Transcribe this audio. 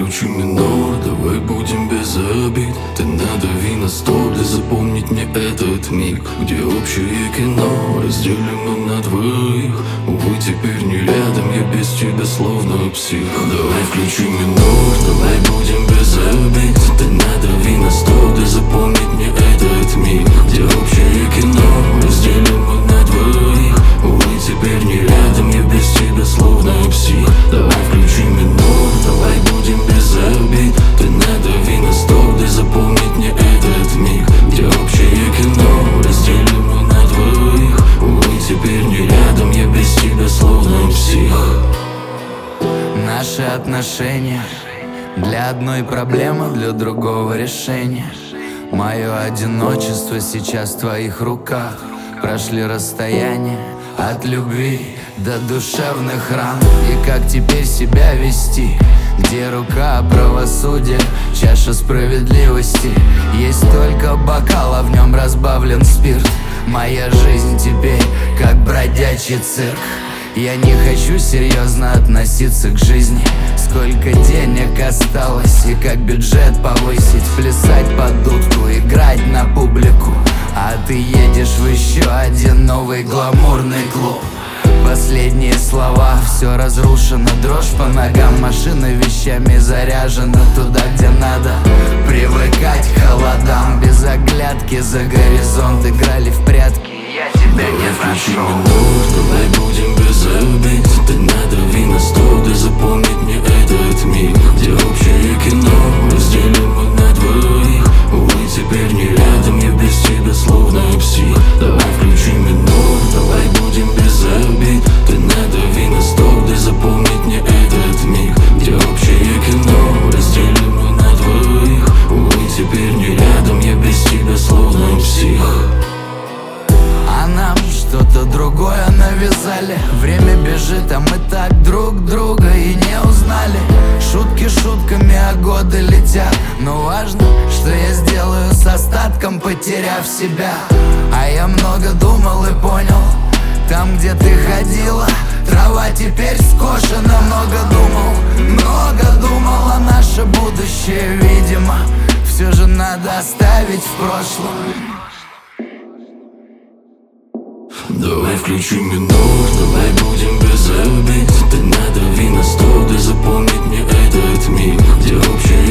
включи минор, давай будем без обид. Ты надави на стоп, да запомнить мне этот миг, где общее кино разделим мы на двоих. Увы, теперь не рядом, я без тебя словно псих. Давай включи минор, давай будем без обид. Ты надави на стоп, да запомнить мне этот миг, где общее кино разделим мы на двоих. Увы, теперь не рядом, я без тебя словно псих. Давай включи минор, давай будем без обид. Ты надави на стоп, да запомнить мне этот миг, где общее кино разделим мы на двоих. Увы, теперь не рядом, я без тебя словно псих. Наши отношения для одной проблемы, для другого решения. Мое одиночество сейчас в твоих руках. Прошли расстояние от любви до душевных ран. И как теперь себя вести? Где рука правосудия, чаша справедливости? Есть только бокал, а в нем разбавлен спирт. Моя жизнь теперь как бродячий цирк. Я не хочу серьезно относиться к жизни. Сколько денег осталось и как бюджет повысить? Плясать под дудку, играть на публику. А ты едешь в еще один новый гламурный клуб. Последние слова, все разрушено, дрожь по ногам. Машина вещами заряжена туда, где надо. Привыкать к холодам, без оглядки за горизонт. Играли в прятки, я тебя не нашел. Давай будем без обид. Ты надави на стоп, да запомнить мне этот миг, где общее кино разделим мы на двоих. Увы, теперь не рядом, я без тебя словно псих. Давай включи минор, давай будем без обид. Ты надави на стоп, да запомнить мне этот миг, где общее кино разделим мы на двоих. Увы, теперь не рядом, я без тебя словно псих. А нам что-то другое навязали. Время бежит, а мы так друг друга и не узнали. Шутки шутками, а годы летят. Но важно, что я сделаю с остатком, потеряв себя. А я много думал и понял, там, где ты ходила, трава теперь скошена. Много думал, а наше будущее, видимо, все же надо оставить в прошлом. Давай включи минор, давай будем без обид. Ты надави на стоп, да запомнить мне этот миг, где общее